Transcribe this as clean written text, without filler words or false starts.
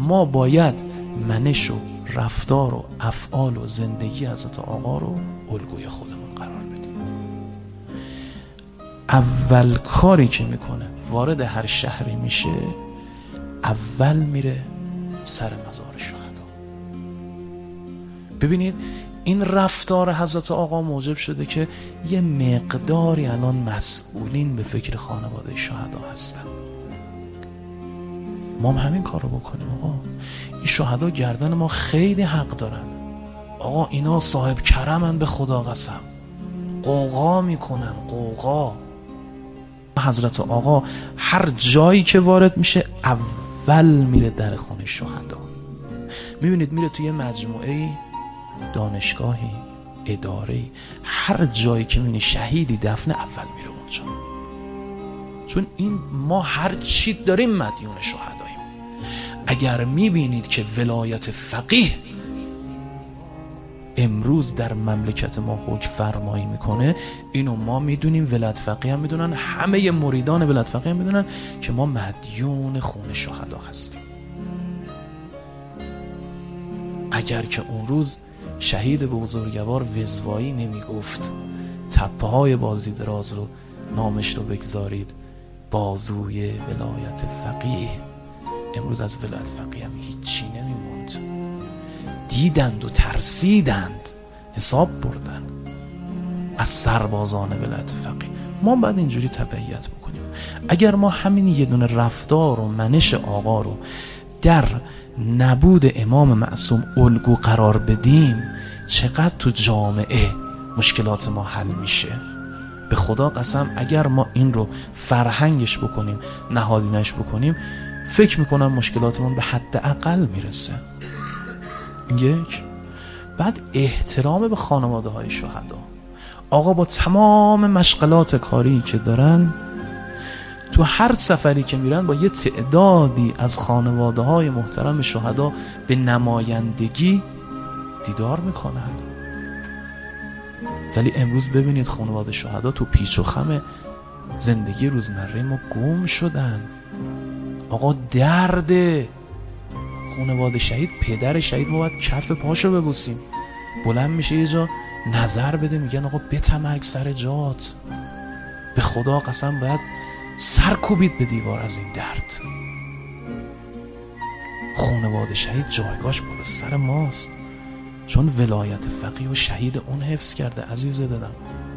ما باید منش و رفتار و افعال و زندگی حضرت آقا رو الگوی خودمون قرار بدیم. اول کاری که میکنه وارد هر شهری میشه، اول میره سر مزار شهدا. ببینید این رفتار حضرت آقا موجب شده که یه مقداری الان مسئولین به فکر خانواده شهدا هستن. ما هم همین کار رو بکنیم. آقا این شهدا گردن ما خیلی حق دارن. آقا اینا صاحب کرمن، به خدا قسم، قوقا میکنن، قوقا. حضرت آقا هر جایی که وارد میشه اول میره در خونه شهدا. میبینید میره توی مجموعه، دانشگاهی، اداره‌ای، هر جایی که میبینی شهیدی دفنه اول میره اونجا. چون این ما هر چی داریم مدیون شهداییم. اگر میبینید که ولایت فقیه امروز در مملکت ما حکم فرمایی میکنه، اینو ما میدونیم، ولایت فقیه هم میدونن، همه مریدان ولایت فقیه هم میدونن که ما مدیون خون شهدا هستیم. اگر که اون روز شهید بزرگوار وزوایی نمیگفت تپه های بازی دراز رو نامش رو بگذارید بازوی ولایت فقیه، امروز از ولایت فقیه هم هیچی نمیموند. دیدند و ترسیدند، حساب بردن از سربازان ولایت فقیه. ما باید اینجوری تبعیت بکنیم. اگر ما همین یه دونه رفتار و منش آقا رو در نبود امام معصوم الگو قرار بدیم، چقدر تو جامعه مشکلات ما حل میشه. به خدا قسم اگر ما این رو فرهنگش بکنیم، نهادینش بکنیم، فکر میکنم مشکلاتمون به حد اقل میرسه. یک، بعد احترام به خانواده های شهدا. آقا با تمام مشغلات کاری که دارن، تو هر سفری که میرن با یه تعدادی از خانواده های محترم شهدا به نمایندگی دیدار میکنن. ولی امروز ببینید خانواده شهدا تو پیچ و خم زندگی روزمره ما گم شدن. آقا درد خانواده شهید، پدر شهید ما باید کف پاشو ببوسیم. بلند میشه یه جا نظر بده، میگن آقا بتمرگ سر جات. به خدا قسم باید سر کوبید به دیوار از این درد. خانواده شهید جایگاهش بالا سر ماست، چون ولایت فقیه و شهید اون حفظ کرده. عزیز دلم